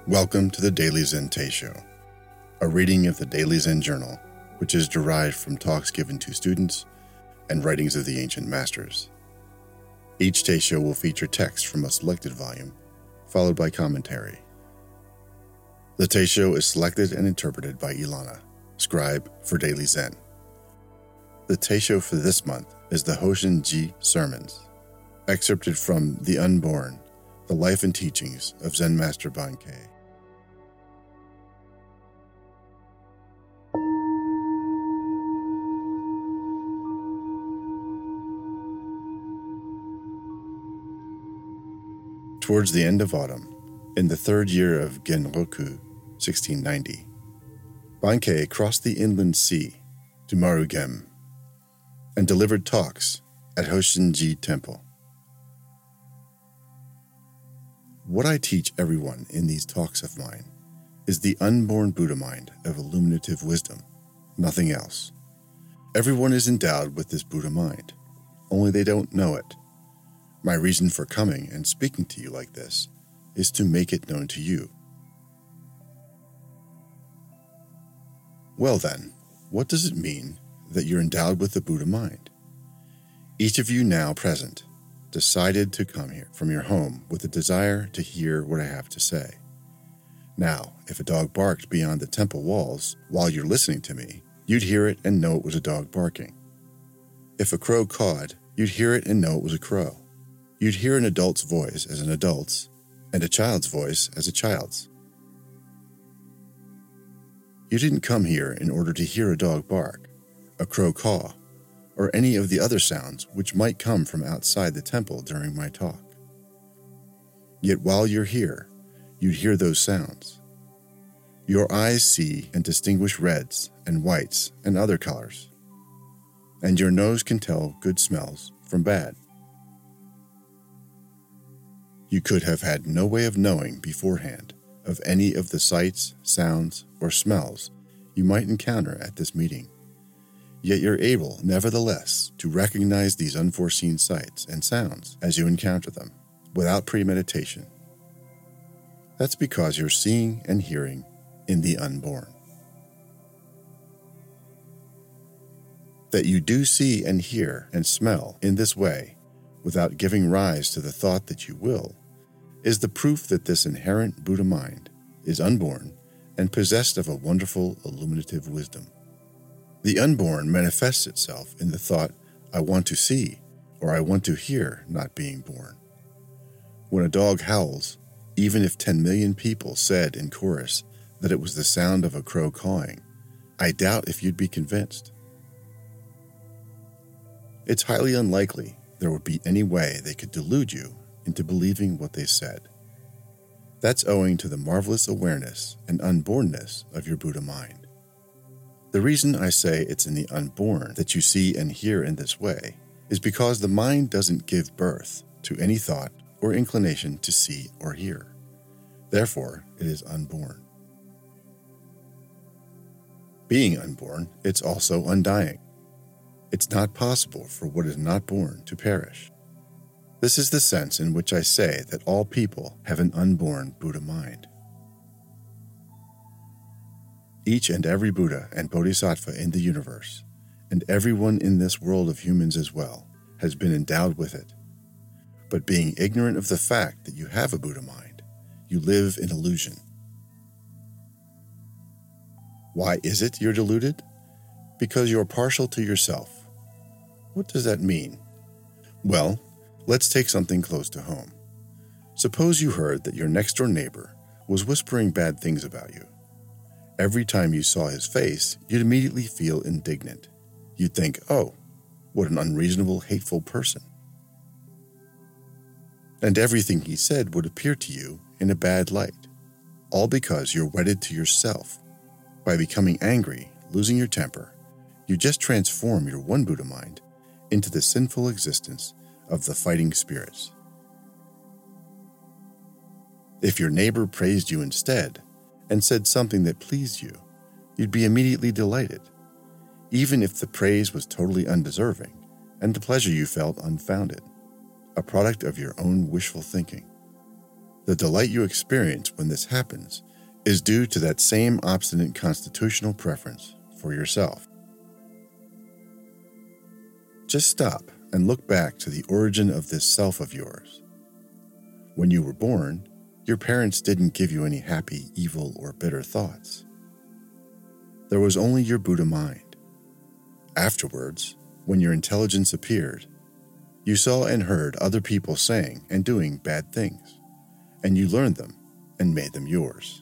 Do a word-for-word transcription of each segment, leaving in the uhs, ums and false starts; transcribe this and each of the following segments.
Welcome to the Daily Zen Teisho, a reading of the Daily Zen Journal, which is derived from talks given to students and writings of the ancient masters. Each Teisho will feature text from a selected volume, followed by commentary. The Teisho is selected and interpreted by Ilana, scribe for Daily Zen. The Teisho for this month is the Hoshin-ji Sermons, excerpted from The Unborn, The Life and Teachings of Zen Master Bankei. Towards the end of autumn, in the third year of Genroku, sixteen ninety, Bankei crossed the inland sea to Marugem and delivered talks at Hoshin-ji Temple. What I teach everyone in these talks of mine is the unborn Buddha mind of illuminative wisdom, nothing else. Everyone is endowed with this Buddha mind, only they don't know it. My reason for coming and speaking to you like this is to make it known to you. Well then, what does it mean that you're endowed with the Buddha mind? Each of you now present decided to come here from your home with a desire to hear what I have to say. Now, if a dog barked beyond the temple walls while you're listening to me, you'd hear it and know it was a dog barking. If a crow cawed, you'd hear it and know it was a crow. You'd hear an adult's voice as an adult's, and a child's voice as a child's. You didn't come here in order to hear a dog bark, a crow caw, or any of the other sounds which might come from outside the temple during my talk. Yet while you're here, you'd hear those sounds. Your eyes see and distinguish reds and whites and other colors, and your nose can tell good smells from bad. You could have had no way of knowing beforehand of any of the sights, sounds, or smells you might encounter at this meeting. Yet you're able, nevertheless, to recognize these unforeseen sights and sounds as you encounter them, without premeditation. That's because you're seeing and hearing in the unborn. That you do see and hear and smell in this way, without giving rise to the thought that you will, is the proof that this inherent Buddha mind is unborn and possessed of a wonderful illuminative wisdom. The unborn manifests itself in the thought, I want to see, or I want to hear, not being born. When a dog howls, even if ten million people said in chorus that it was the sound of a crow cawing, I doubt if you'd be convinced. It's highly unlikely there would be any way they could delude you into believing what they said. That's owing to the marvelous awareness and unbornness of your Buddha mind. The reason I say it's in the unborn that you see and hear in this way is because the mind doesn't give birth to any thought or inclination to see or hear. Therefore, it is unborn. Being unborn, it's also undying. It's not possible for what is not born to perish. This is the sense in which I say that all people have an unborn Buddha mind. Each and every Buddha and Bodhisattva in the universe, and everyone in this world of humans as well, has been endowed with it. But being ignorant of the fact that you have a Buddha mind, you live in illusion. Why is it you're deluded? Because you're partial to yourself. What does that mean? Well, let's take something close to home. Suppose you heard that your next-door neighbor was whispering bad things about you. Every time you saw his face, you'd immediately feel indignant. You'd think, oh, what an unreasonable, hateful person. And everything he said would appear to you in a bad light, all because you're wedded to yourself. By becoming angry, losing your temper, you just transform your one Buddha mind into the sinful existence of the fighting spirits. If your neighbor praised you instead and said something that pleased you, you'd be immediately delighted, even if the praise was totally undeserving and the pleasure you felt unfounded, a product of your own wishful thinking. The delight you experience when this happens is due to that same obstinate constitutional preference for yourself. Just stop and look back to the origin of this self of yours. When you were born, your parents didn't give you any happy, evil, or bitter thoughts. There was only your Buddha mind. Afterwards, when your intelligence appeared, you saw and heard other people saying and doing bad things, and you learned them and made them yours.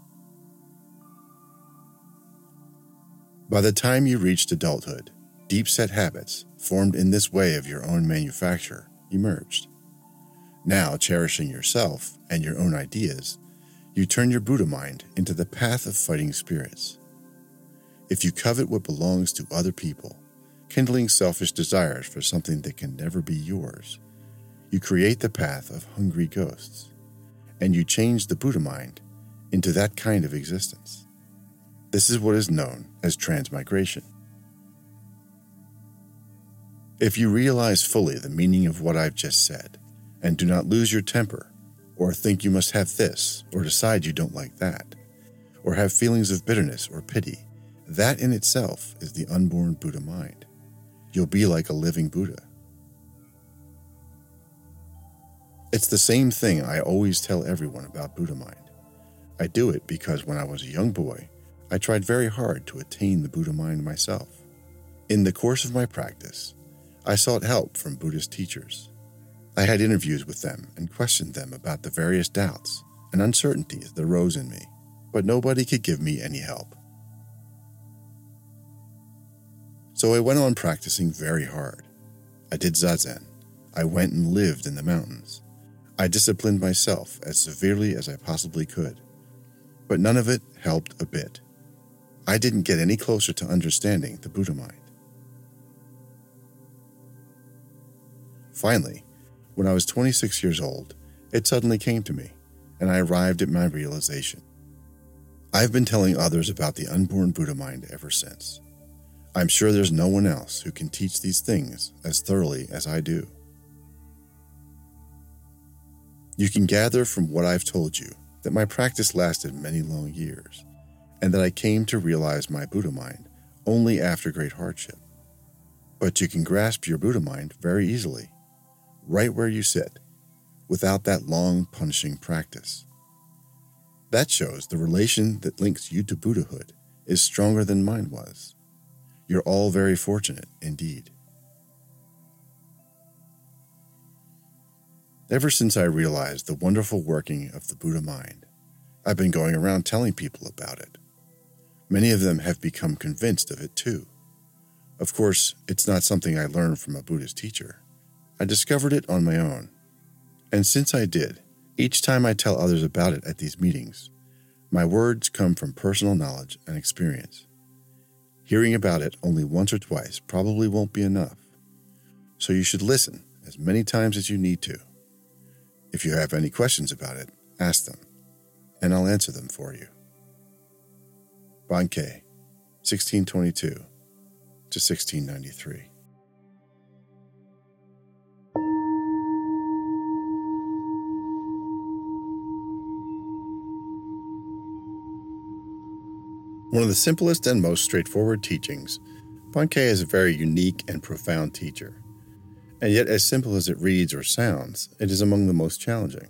By the time you reached adulthood, deep-set habits, formed in this way of your own manufacture, emerged. Now, cherishing yourself and your own ideas, you turn your Buddha mind into the path of fighting spirits. If you covet what belongs to other people, kindling selfish desires for something that can never be yours, you create the path of hungry ghosts, and you change the Buddha mind into that kind of existence. This is what is known as transmigration. If you realize fully the meaning of what I've just said, and do not lose your temper, or think you must have this, or decide you don't like that, or have feelings of bitterness or pity, that in itself is the unborn Buddha mind. You'll be like a living Buddha. It's the same thing I always tell everyone about Buddha mind. I do it because when I was a young boy, I tried very hard to attain the Buddha mind myself. In the course of my practice, I sought help from Buddhist teachers. I had interviews with them and questioned them about the various doubts and uncertainties that arose in me, but nobody could give me any help. So I went on practicing very hard. I did Zazen. I went and lived in the mountains. I disciplined myself as severely as I possibly could, but none of it helped a bit. I didn't get any closer to understanding the Buddha mind. Finally, when I was twenty-six years old, it suddenly came to me, and I arrived at my realization. I've been telling others about the unborn Buddha mind ever since. I'm sure there's no one else who can teach these things as thoroughly as I do. You can gather from what I've told you that my practice lasted many long years, and that I came to realize my Buddha mind only after great hardship. But you can grasp your Buddha mind very easily, right where you sit, without that long, punishing practice. That shows the relation that links you to Buddhahood is stronger than mine was. You're all very fortunate indeed. Ever since I realized the wonderful working of the Buddha mind, I've been going around telling people about it. Many of them have become convinced of it too. Of course, it's not something I learned from a Buddhist teacher. I discovered it on my own. And since I did, each time I tell others about it at these meetings, my words come from personal knowledge and experience. Hearing about it only once or twice probably won't be enough, so you should listen as many times as you need to. If you have any questions about it, ask them, and I'll answer them for you. Bankei, sixteen twenty-two to sixteen ninety-three. One of the simplest and most straightforward teachings, Bankei is a very unique and profound teacher. And yet, as simple as it reads or sounds, it is among the most challenging.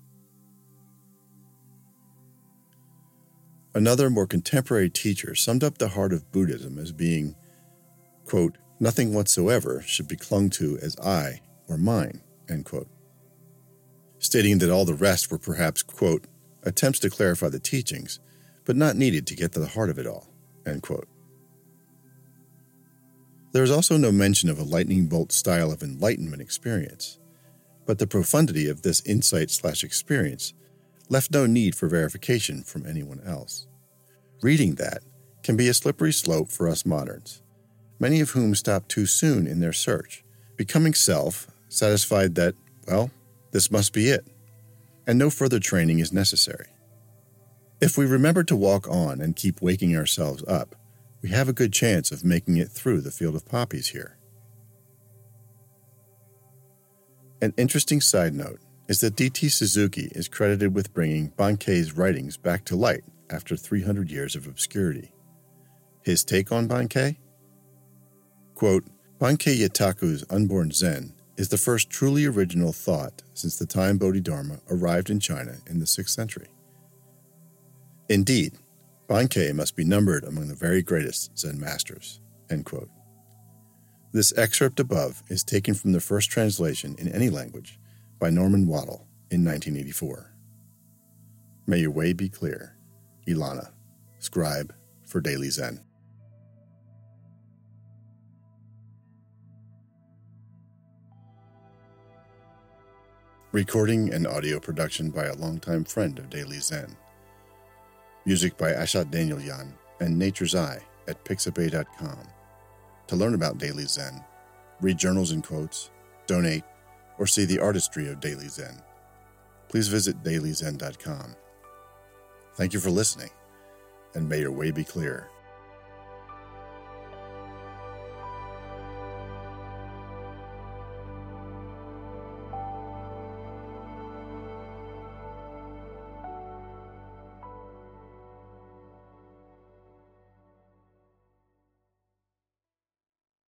Another, more contemporary teacher summed up the heart of Buddhism as being, quote, nothing whatsoever should be clung to as I or mine, end quote, stating that all the rest were perhaps, quote, attempts to clarify the teachings, but not needed to get to the heart of it all, end quote. There is also no mention of a lightning bolt style of enlightenment experience, but the profundity of this insight slash experience left no need for verification from anyone else. Reading that can be a slippery slope for us moderns, many of whom stop too soon in their search, becoming self, satisfied that, well, this must be it, and no further training is necessary. If we remember to walk on and keep waking ourselves up, we have a good chance of making it through the field of poppies here. An interesting side note is that D T Suzuki is credited with bringing Bankei's writings back to light after three hundred years of obscurity. His take on Bankei? Quote, Bankei Yataku's Unborn Zen is the first truly original thought since the time Bodhidharma arrived in China in the sixth century. Indeed, Bankei must be numbered among the very greatest Zen masters. End quote. This excerpt above is taken from the first translation in any language by Norman Waddell in nineteen eighty-four. May your way be clear. Ilana, scribe for Daily Zen. Recording and audio production by a longtime friend of Daily Zen. Music by Ashat Danielyan and Nature's Eye at pixabay dot com. To learn about Daily Zen, read journals and quotes, donate, or see the artistry of Daily Zen, please visit daily zen dot com. Thank you for listening, and may your way be clear.